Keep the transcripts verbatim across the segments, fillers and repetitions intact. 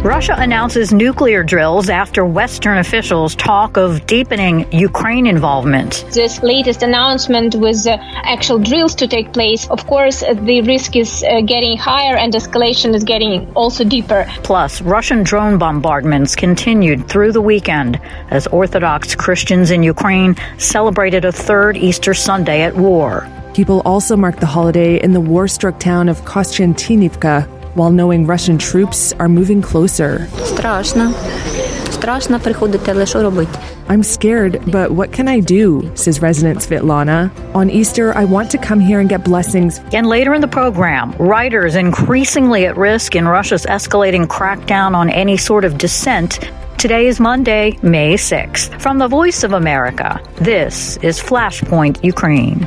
Russia announces nuclear drills after Western officials talk of deepening Ukraine involvement. This latest announcement with uh, actual drills to take place, of course, uh, the risk is uh, getting higher and escalation is getting also deeper. Plus, Russian drone bombardments continued through the weekend as Orthodox Christians in Ukraine celebrated a third Easter Sunday at war. People also marked the holiday in the war-struck town of Kostiantynivka, while knowing Russian troops are moving closer. Страшно. Страшно приходити, але що робити? I'm scared, but what can I do, says resident Svetlana. On Easter, I want to come here and get blessings. And later in the program, writers increasingly at risk in Russia's escalating crackdown on any sort of dissent. Today is Monday, May sixth. From the Voice of America, this is Flashpoint Ukraine.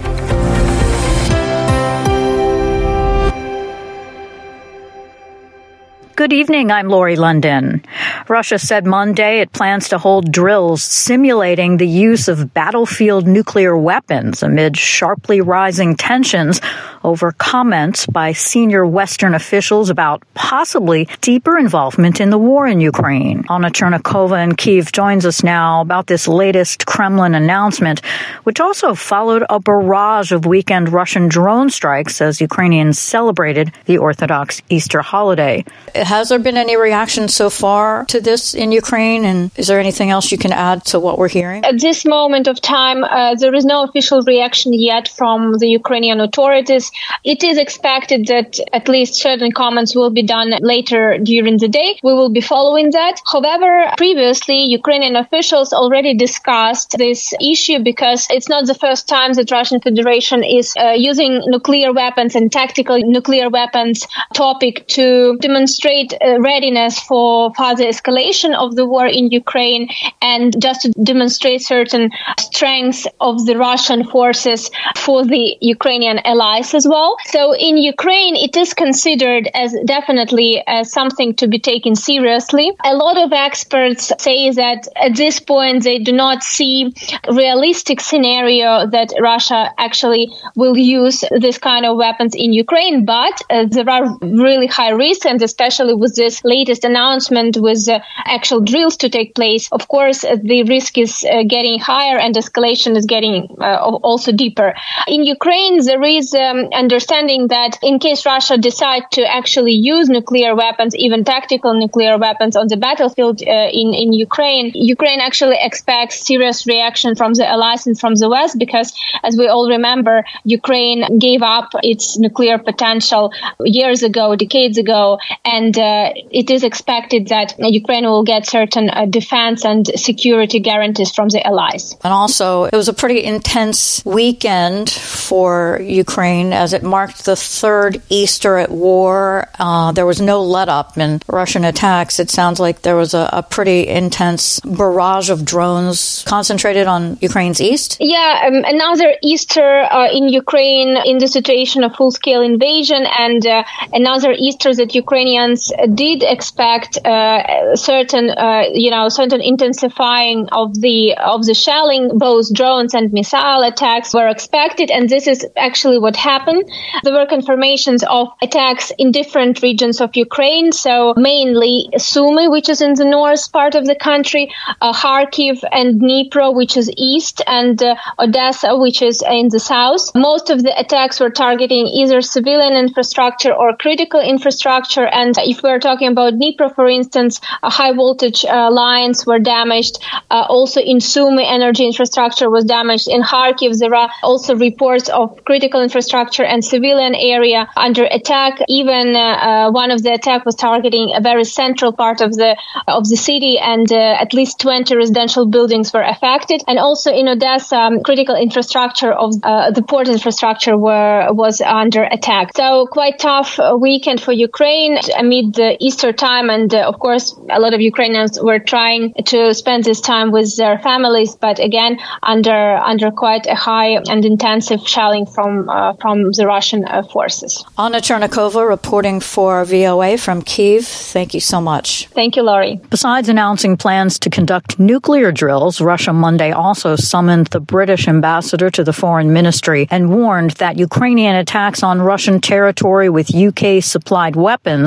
Good evening, I'm Lori London. Russia said Monday it plans to hold drills simulating the use of battlefield nuclear weapons amid sharply rising tensions over comments by senior Western officials about possibly deeper involvement in the war in Ukraine. Anna Chernikova in Kyiv joins us now about this latest Kremlin announcement, which also followed a barrage of weekend Russian drone strikes as Ukrainians celebrated the Orthodox Easter holiday. Has there been any reaction so far to this in Ukraine, and is there anything else you can add to what we're hearing? At this moment of time, uh, there is no official reaction yet from the Ukrainian authorities. It is expected that at least certain comments will be done later during the day. We will be following that. However, previously, Ukrainian officials already discussed this issue because it's not the first time that Russian Federation is uh, using nuclear weapons and tactical nuclear weapons topic to demonstrate uh, readiness for further escalation of the war in Ukraine and just to demonstrate certain strengths of the Russian forces for the Ukrainian allies as well. So in Ukraine, it is considered as definitely as something to be taken seriously. A lot of experts say that at this point, they do not see a realistic scenario that Russia actually will use this kind of weapons in Ukraine, but uh, there are really high risks, and especially with this latest announcement with uh, actual drills to take place, of course, uh, the risk is uh, getting higher and escalation is getting uh, also deeper. In Ukraine, there is um, understanding that in case Russia decides to actually use nuclear weapons, even tactical nuclear weapons on the battlefield uh, in, in Ukraine, Ukraine actually expects serious reaction from the allies and from the West because, as we all remember, Ukraine gave up its nuclear potential years ago, decades ago, and uh, it is expected that Ukraine will get certain uh, defense and security guarantees from the allies. And also, it was a pretty intense weekend for Ukraine as it marked the third Easter at war. Uh, there was no let-up in Russian attacks. It sounds like there was a, a pretty intense barrage of drones concentrated on Ukraine's east. Yeah, um, another Easter uh, in Ukraine in the situation of full-scale invasion, and uh, another Easter that Ukrainians did expect uh, certain, uh, you know, certain intensifying of the of the shelling. Both drones and missile attacks were expected, and this is actually what happened. There were confirmations of attacks in different regions of Ukraine, so mainly Sumy, which is in the north part of the country, uh, Kharkiv and Dnipro, which is east, and uh, Odessa, which is in the south. Most of the attacks were targeting either civilian infrastructure or critical infrastructure, and if we're talking about Dnipro, for instance, uh, high voltage uh, lines were damaged. Uh, also in Sumy, energy infrastructure was damaged. In Kharkiv, there are also reports of critical infrastructure and civilian area under attack. Even uh, uh, one of the attack was targeting a very central part of the of the city, and uh, at least twenty residential buildings were affected. And also in Odessa, um, critical infrastructure of uh, the port infrastructure were was under attack. So quite tough uh, weekend for Ukraine amid the Easter time, and uh, of course a lot of Ukrainians were trying to spend this time with their families, but again under under quite a high and intensive shelling from uh, from the Russian uh, forces. Anna Chernikova reporting for V O A from Kyiv. Thank you so much. Thank you, Laurie. Besides announcing plans to conduct nuclear drills, Russia Monday also summoned the British ambassador to the foreign ministry and warned that Ukrainian attacks on Russian territory with U K-supplied weapons could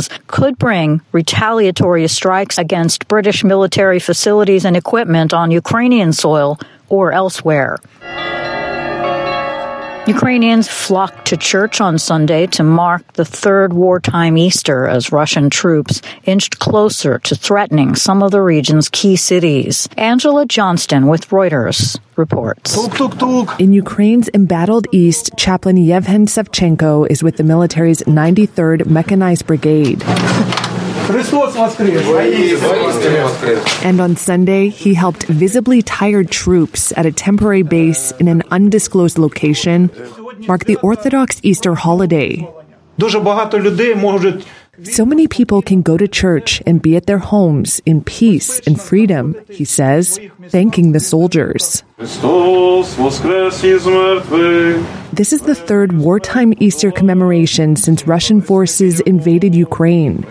could bring retaliatory strikes against British military facilities and equipment on Ukrainian soil or elsewhere. Ukrainians flocked to church on Sunday to mark the third wartime Easter as Russian troops inched closer to threatening some of the region's key cities. Angela Johnston with Reuters reports. In Ukraine's embattled east, Chaplain Yevhen Savchenko is with the military's ninety-third Mechanized Brigade. And on Sunday, he helped visibly tired troops at a temporary base in an undisclosed location mark the Orthodox Easter holiday. So many people can go to church and be at their homes in peace and freedom, he says, thanking the soldiers. This is the third wartime Easter commemoration since Russian forces invaded Ukraine.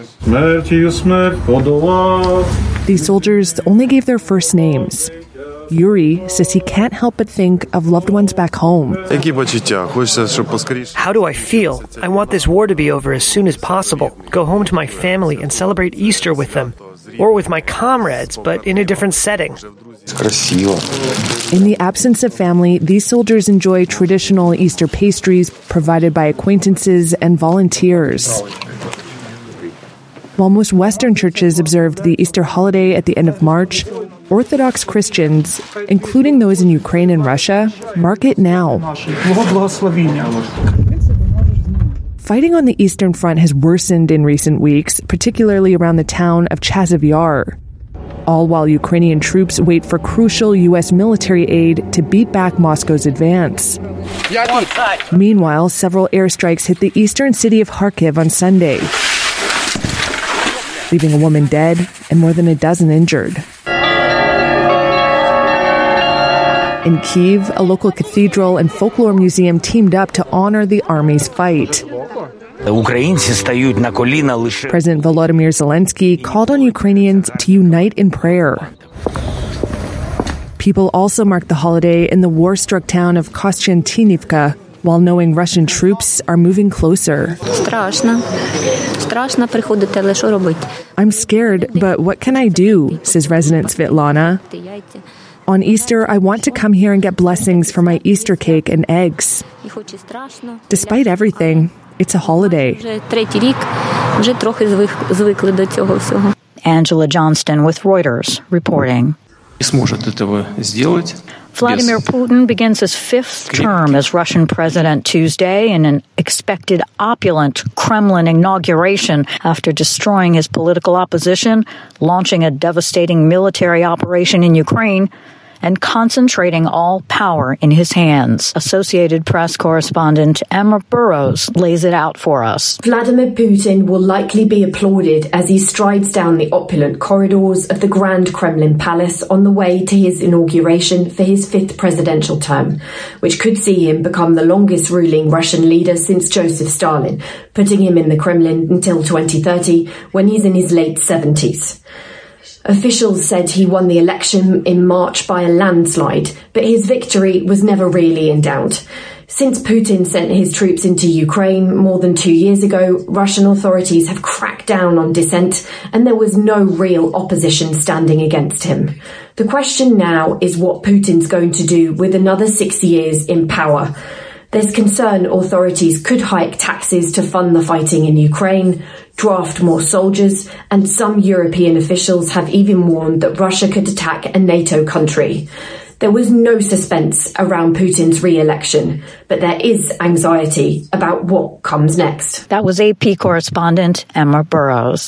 These soldiers only gave their first names. Yuri says he can't help but think of loved ones back home. How do I feel? I want this war to be over as soon as possible, go home to my family and celebrate Easter with them, or with my comrades, but in a different setting. In the absence of family, these soldiers enjoy traditional Easter pastries provided by acquaintances and volunteers. While most Western churches observed the Easter holiday at the end of March, Orthodox Christians, including those in Ukraine and Russia, mark it now. Fighting on the Eastern Front has worsened in recent weeks, particularly around the town of Chasiv Yar. All while Ukrainian troops wait for crucial U S military aid to beat back Moscow's advance. Meanwhile, several airstrikes hit the eastern city of Kharkiv on Sunday, leaving a woman dead and more than a dozen injured. In Kyiv, a local cathedral and folklore museum teamed up to honor the army's fight. President Volodymyr Zelensky called on Ukrainians to unite in prayer. People also marked the holiday in the war-struck town of Kostiantynivka, while knowing Russian troops are moving closer. I'm scared, but what can I do, says resident Svetlana. On Easter, I want to come here and get blessings for my Easter cake and eggs. Despite everything, it's a holiday. Angela Johnston with Reuters reporting. Vladimir Putin begins his fifth term as Russian president Tuesday in an expected opulent Kremlin inauguration after destroying his political opposition, launching a devastating military operation in Ukraine, and concentrating all power in his hands. Associated Press correspondent Emma Burrows lays it out for us. Vladimir Putin will likely be applauded as he strides down the opulent corridors of the Grand Kremlin Palace on the way to his inauguration for his fifth presidential term, which could see him become the longest ruling Russian leader since Joseph Stalin, putting him in the Kremlin until twenty thirty, when he's in his late seventies. Officials said he won the election in March by a landslide, but his victory was never really in doubt. Since Putin sent his troops into Ukraine more than two years ago, Russian authorities have cracked down on dissent, and there was no real opposition standing against him. The question now is what Putin's going to do with another six years in power. There's concern authorities could hike taxes to fund the fighting in Ukraine, draft more soldiers, and some European officials have even warned that Russia could attack a NATO country. There was no suspense around Putin's re-election, but there is anxiety about what comes next. That was A P correspondent Emma Burrows.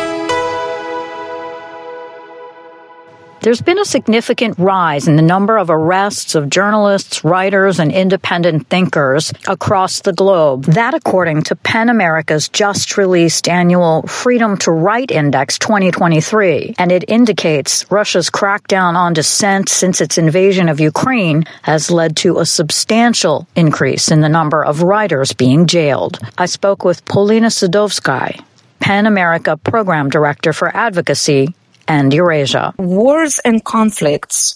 There's been a significant rise in the number of arrests of journalists, writers, and independent thinkers across the globe. That, according to PEN America's just-released annual Freedom to Write Index twenty twenty-three. And it indicates Russia's crackdown on dissent since its invasion of Ukraine has led to a substantial increase in the number of writers being jailed. I spoke with Polina Sadovskaya, PEN America Program Director for Advocacy and Eurasia. Wars and conflicts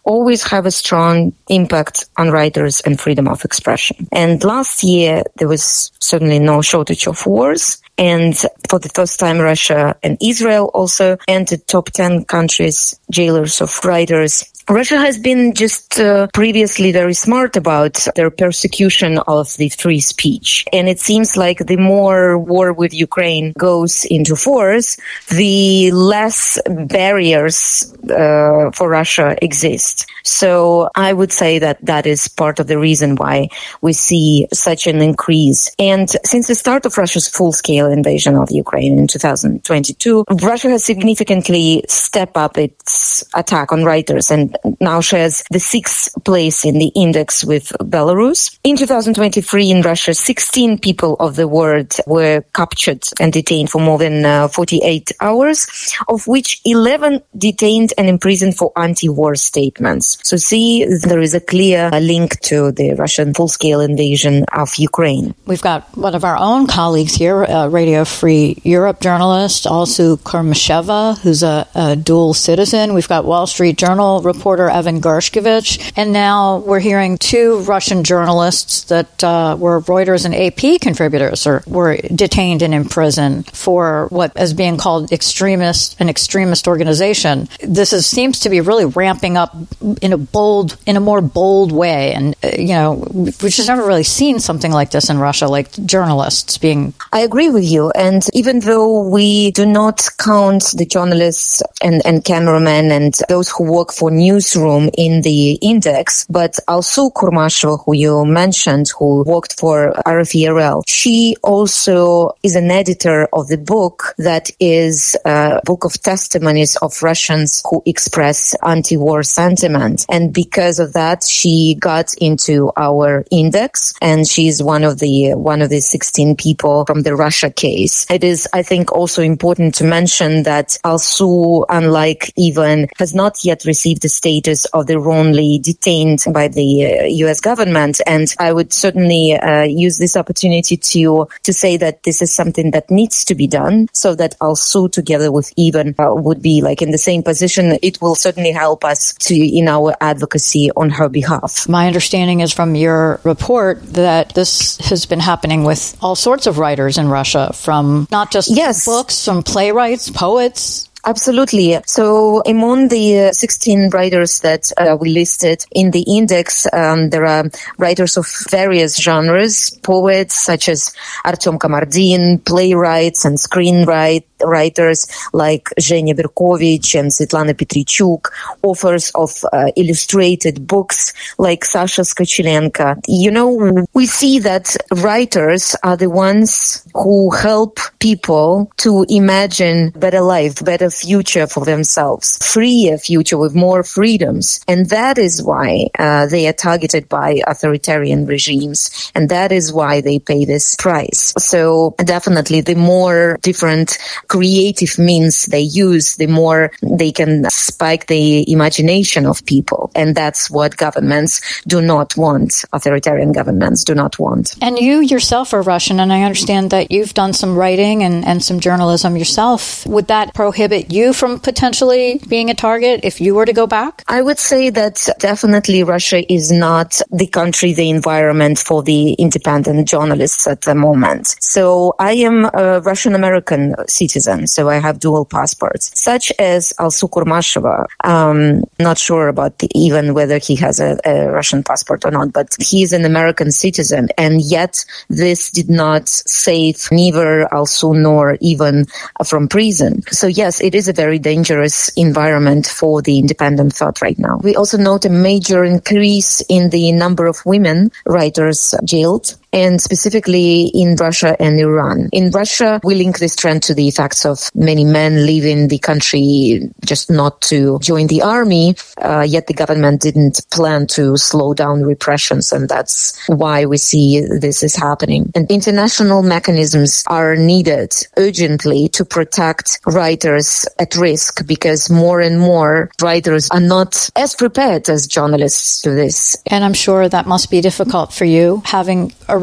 always have a strong impact on writers and freedom of expression. And last year, there was certainly no shortage of wars. And for the first time, Russia and Israel also entered top ten countries, jailers of writers. Russia has been just uh, previously very smart about their persecution of the free speech. And it seems like the more war with Ukraine goes into force, the less barriers uh, for Russia exist. So I would say that that is part of the reason why we see such an increase. And since the start of Russia's full-scale invasion of Ukraine in two thousand twenty-two, Russia has significantly stepped up its attack on writers and now shares the sixth place in the index with Belarus. In two thousand twenty-three, in Russia, sixteen people of the word were captured and detained for more than uh, forty-eight hours, of which eleven detained and imprisoned for anti-war statements. So see, there is a clear link to the Russian full-scale invasion of Ukraine. We've got one of our own colleagues here, uh, Radio Free Europe journalist, Alsu Kurmasheva, who's a, a dual citizen. We've got Wall Street Journal reporter Evan Gershkovich. And now we're hearing two Russian journalists that uh, were Reuters and A P contributors or were detained and imprisoned for what is being called extremist, an extremist organization. This is, seems to be really ramping up in a bold, in a more bold way. And, uh, you know, we've just never really seen something like this in Russia, like journalists being... I agree with you. And even though we do not count the journalists and, and cameramen and those who work for newsroom in the index, but also Kurmasheva, who you mentioned, who worked for R F E R L, she also is an editor of the book that is a book of testimonies of Russians who express anti-war sentiment. And because of that, she got into our index, and she's one of the one of the sixteen people from the Russia case. It is, I think, also important to mention that Alsu, unlike Ivan, has not yet received the status of the wrongly detained by the uh, U S government. And I would certainly uh, use this opportunity to to say that this is something that needs to be done, so that Alsu, together with Ivan, uh, would be like in the same position. It will certainly help us to in our advocacy on her behalf. My understanding is from your report that this has been happening with all sorts of writers in Russia, from not just yes. books, from playwrights, poets. Absolutely. So among the uh, sixteen writers that uh, we listed in the index, um, there are writers of various genres, poets such as Artem Kamardin, playwrights and screenwriters like Zhenya Berkovich and Svetlana Petrichuk, authors of uh, illustrated books like Sasha Skochilenko. You know, we see that writers are the ones who help people to imagine better life, better future for themselves, freer future with more freedoms. And that is why uh, they are targeted by authoritarian regimes. And that is why they pay this price. So definitely the more different creative means they use, the more they can spike the imagination of people. And that's what governments do not want. Authoritarian governments do not want. And you yourself are Russian, and I understand that you've done some writing and, and some journalism yourself. Would that prohibit you from potentially being a target if you were to go back? I would say that definitely Russia is not the country, the environment for the independent journalists at the moment. So I am a Russian-American citizen, so I have dual passports, such as Alsu Kurmasheva. Um, not sure about the, even whether he has a, a Russian passport or not, but he is an American citizen, and yet this did not save neither Alsu nor even from prison. So yes, it is a very dangerous environment for the independent thought right now. We also note a major increase in the number of women writers jailed, and specifically in Russia and Iran. In Russia, we link this trend to the effects of many men leaving the country just not to join the army, uh, yet the government didn't plan to slow down repressions, and that's why we see this is happening. And international mechanisms are needed urgently to protect writers at risk, because more and more writers are not as prepared as journalists to this. And I'm sure that must be difficult for you, having a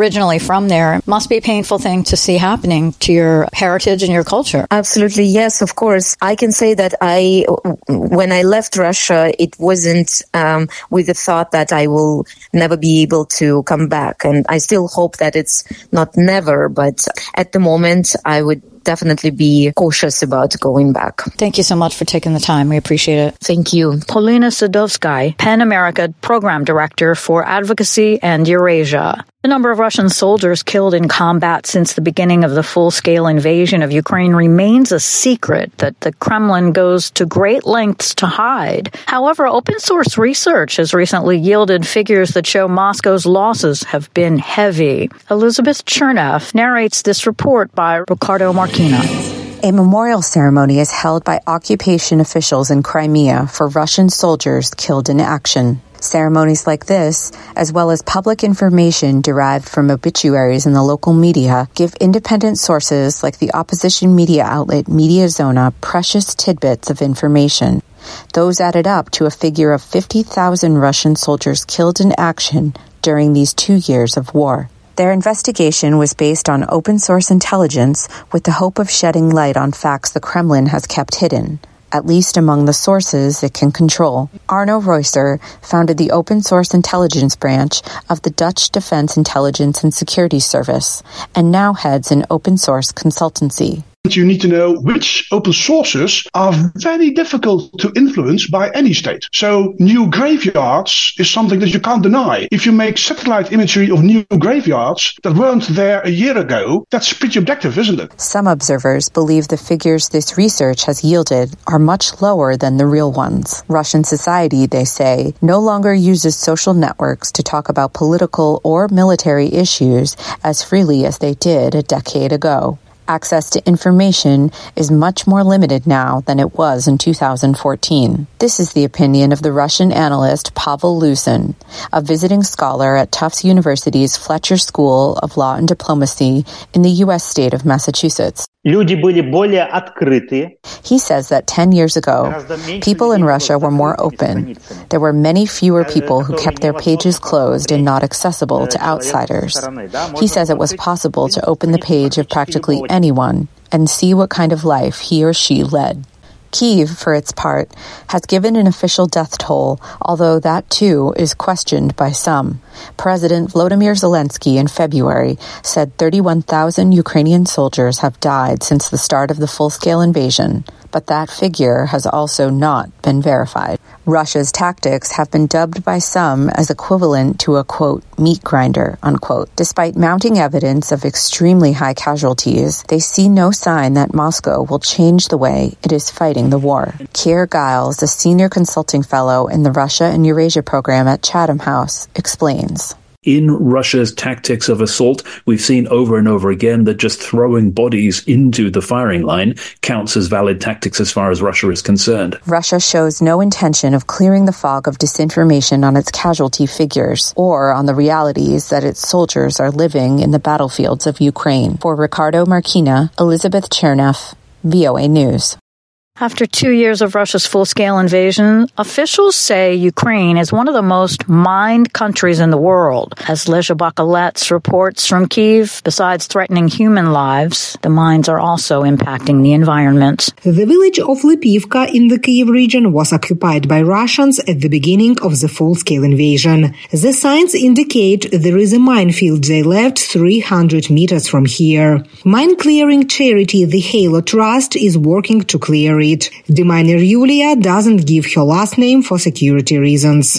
originally from there. It must be a painful thing to see happening to your heritage and your culture. Absolutely, yes, of course. I can say that I, when I left Russia, it wasn't um, with the thought that I will never be able to come back. And I still hope that it's not never, but at the moment, I would definitely be cautious about going back. Thank you so much for taking the time. We appreciate it. Thank you. Polina Sadovskaya, PEN America Program Director for Advocacy and Eurasia. The number of Russian soldiers killed in combat since the beginning of the full-scale invasion of Ukraine remains a secret that the Kremlin goes to great lengths to hide. However, open-source research has recently yielded figures that show Moscow's losses have been heavy. Elizabeth Chernev narrates this report by Ricardo Marquina. A memorial ceremony is held by occupation officials in Crimea for Russian soldiers killed in action. Ceremonies like this, as well as public information derived from obituaries in the local media, give independent sources like the opposition media outlet Mediazona precious tidbits of information. Those added up to a figure of fifty thousand Russian soldiers killed in action during these two years of war. Their investigation was based on open-source intelligence with the hope of shedding light on facts the Kremlin has kept hidden, at least among the sources it can control. Arno Reusser founded the open-source intelligence branch of the Dutch Defense Intelligence and Security Service, and now heads an open-source consultancy. You need to know which open sources are very difficult to influence by any state. So new graveyards is something that you can't deny. If you make satellite imagery of new graveyards that weren't there a year ago, that's pretty objective, isn't it? Some observers believe the figures this research has yielded are much lower than the real ones. Russian society, they say, no longer uses social networks to talk about political or military issues as freely as they did a decade ago. Access to information is much more limited now than it was in two thousand fourteen. This is the opinion of the Russian analyst Pavel Lusin, a visiting scholar at Tufts University's Fletcher School of Law and Diplomacy in the U S state of Massachusetts. Люди были более открыты. He says that ten years ago, people in Russia were more open. There were many fewer people who kept their pages closed and not accessible to outsiders. He says it was possible to open the page of practically anyone and see what kind of life he or she led. Kyiv, for its part, has given an official death toll, although that too is questioned by some. President Volodymyr Zelensky in February said thirty-one thousand Ukrainian soldiers have died since the start of the full-scale invasion, but that figure has also not been verified. Russia's tactics have been dubbed by some as equivalent to a, quote, meat grinder, unquote. Despite mounting evidence of extremely high casualties, they see no sign that Moscow will change the way it is fighting the war. Keir Giles, a senior consulting fellow in the Russia and Eurasia program at Chatham House, explains. In Russia's tactics of assault, we've seen over and over again that just throwing bodies into the firing line counts as valid tactics as far as Russia is concerned. Russia shows no intention of clearing the fog of disinformation on its casualty figures or on the realities that its soldiers are living in the battlefields of Ukraine. For Ricardo Marquina, Elizabeth Chernev, V O A News. After two years of Russia's full-scale invasion, officials say Ukraine is one of the most mined countries in the world. As Lesia Bakalets reports from Kyiv, besides threatening human lives, the mines are also impacting the environment. The village of Lipivka in the Kyiv region was occupied by Russians at the beginning of the full-scale invasion. The signs indicate there is a minefield they left three hundred meters from here. Mine-clearing charity The Halo Trust is working to clear it. The miner Yulia doesn't give her last name for security reasons.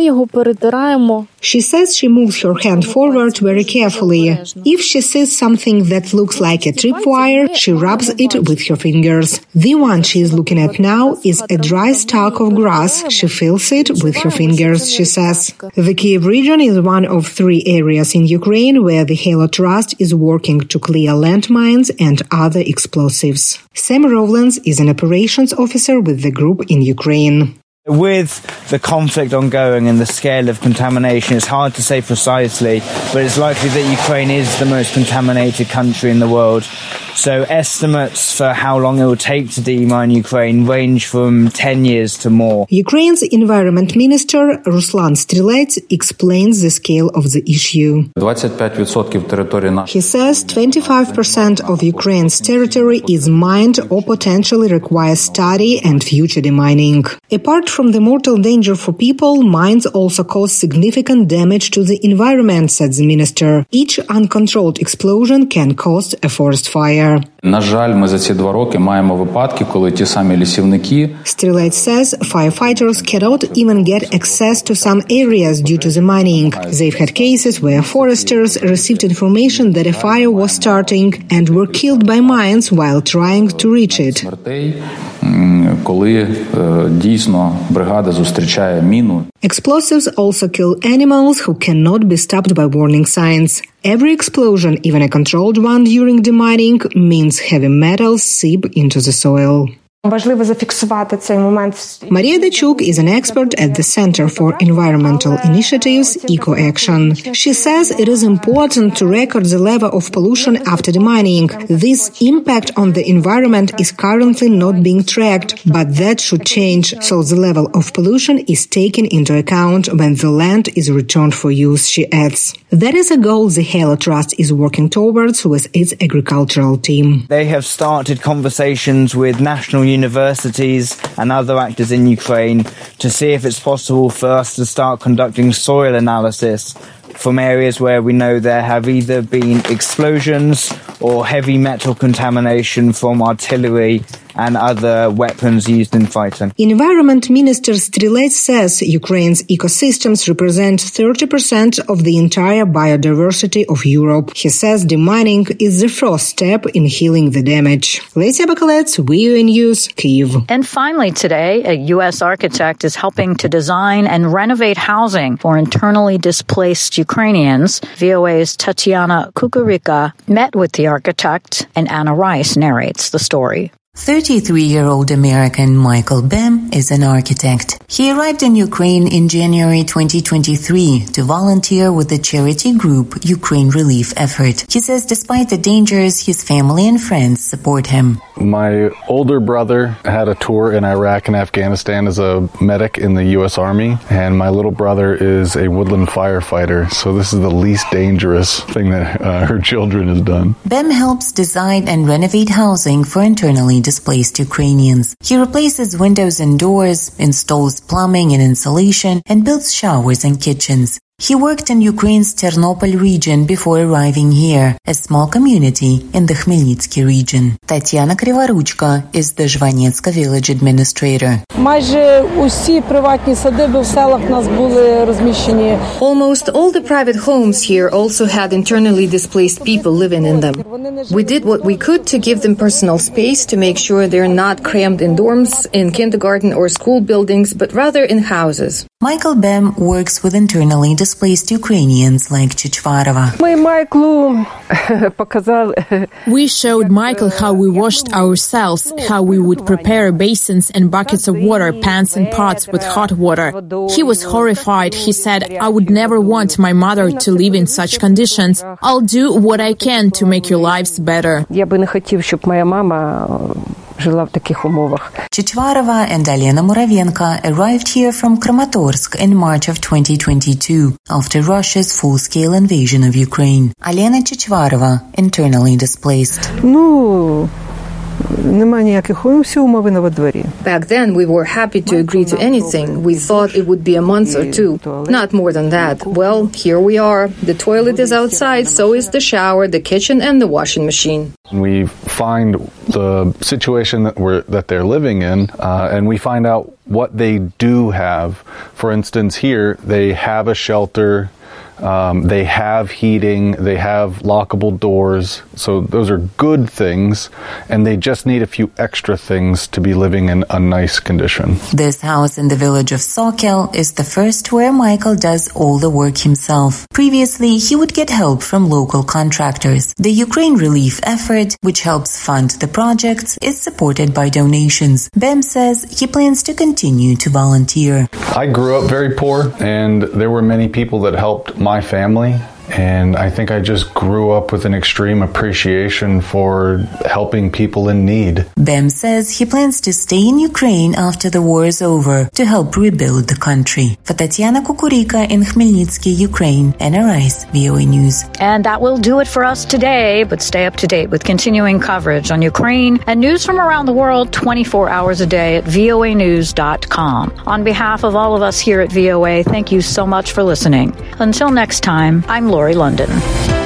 She says she moves her hand forward very carefully. If she sees something that looks like a tripwire, she rubs it with her fingers. The one she is looking at now is a dry stalk of grass. She feels it with her fingers, she says. The Kyiv region is one of three areas in Ukraine where the Halo Trust is working to clear landmines and other explosives. Sam Rowlands is an operations officer with the group in Ukraine. With the conflict ongoing and the scale of contamination, it's hard to say precisely, but it's likely that Ukraine is the most contaminated country in the world. So estimates for how long it will take to demine Ukraine range from ten years to more. Ukraine's Environment Minister Ruslan Strelets explains the scale of the issue. He says twenty-five percent of Ukraine's territory is mined or potentially requires study and future demining. Apart from the mortal danger for people, mines also cause significant damage to the environment, said the minister. Each uncontrolled explosion can cause a forest fire. Strelets says firefighters cannot even get access to some areas due to the mining. They've had cases where foresters received information that a fire was starting and were killed by mines while trying to reach it. Explosives also kill animals who cannot be stopped by warning signs. Every explosion, even a controlled one during demining, means heavy metals seep into the soil. Maria Dachuk is an expert at the Center for Environmental Initiatives, EcoAction. She says it is important to record the level of pollution after demining. This impact on the environment is currently not being tracked, but that should change, so the level of pollution is taken into account when the land is returned for use, she adds. That is a goal the Halo Trust is working towards with its agricultural team. They have started conversations with national universities and other actors in Ukraine to see if it's possible for us to start conducting soil analysis from areas where we know there have either been explosions or heavy metal contamination from artillery and other weapons used in fighting. Environment Minister Strelets says Ukraine's ecosystems represent thirty percent of the entire biodiversity of Europe. He says demining is the first step in healing the damage. Lesia Bakalets, V O A News, Kyiv. And finally today, a U S architect is helping to design and renovate housing for internally displaced Ukrainians. V O A's Tatiana Kukurika met with the architect, and Anna Rice narrates the story. thirty-three-year-old American Michael Bem is an architect. He arrived in Ukraine in January twenty twenty-three to volunteer with the charity group Ukraine Relief Effort. He says despite the dangers, his family and friends support him. My older brother had a tour in Iraq and Afghanistan as a medic in the U S Army, and my little brother is a woodland firefighter, so this is the least dangerous thing that uh, her children has done. Bem helps design and renovate housing for internally displaced Ukrainians. He replaces windows and doors, installs plumbing and insulation, and builds showers and kitchens. He worked in Ukraine's Ternopil region before arriving here, a small community in the Khmelnytsky region. Tatiana Krivoruchka is the Zhvanetska village administrator. Almost all the private homes here also had internally displaced people living in them. We did what we could to give them personal space to make sure they're not crammed in dorms, in kindergarten or school buildings, but rather in houses. Michael Bem works with internally displaced Ukrainians like Chichvarova. We showed Michael how we washed ourselves, how we would prepare basins and buckets of water, pans and pots with hot water. He was horrified. He said, "I would never want my mother to live in such conditions. I'll do what I can to make your lives better." Chichvarova and Alena Muravenko arrived here from Kramatorsk in March of twenty twenty-two after Russia's full-scale invasion of Ukraine. Alena Chichvarova, internally displaced. Back then, we were happy to agree to anything. We thought it would be a month or two, not more than that. Well, here we are. The toilet is outside, so is the shower, the kitchen, and the washing machine. We find the situation that we're that they're living in, uh, and we find out what they do have. For instance, here they have a shelter. Um, they have heating, they have lockable doors, so those are good things, and they just need a few extra things to be living in a nice condition. This house in the village of Sokel is the first where Michael does all the work himself. Previously, he would get help from local contractors. The Ukraine Relief Effort, which helps fund the projects, is supported by donations. Bem says he plans to continue to volunteer. I grew up very poor, and there were many people that helped my family, And I think I just grew up with an extreme appreciation for helping people in need. Bem says he plans to stay in Ukraine after the war is over to help rebuild the country. For Tatiana Kukurika in Khmelnytsky, Ukraine, N R I's V O A News. And that will do it for us today, but stay up to date with continuing coverage on Ukraine and news from around the world twenty-four hours a day at V O A news dot com. On behalf of all of us here at V O A, thank you so much for listening. Until next time, I'm Lori London.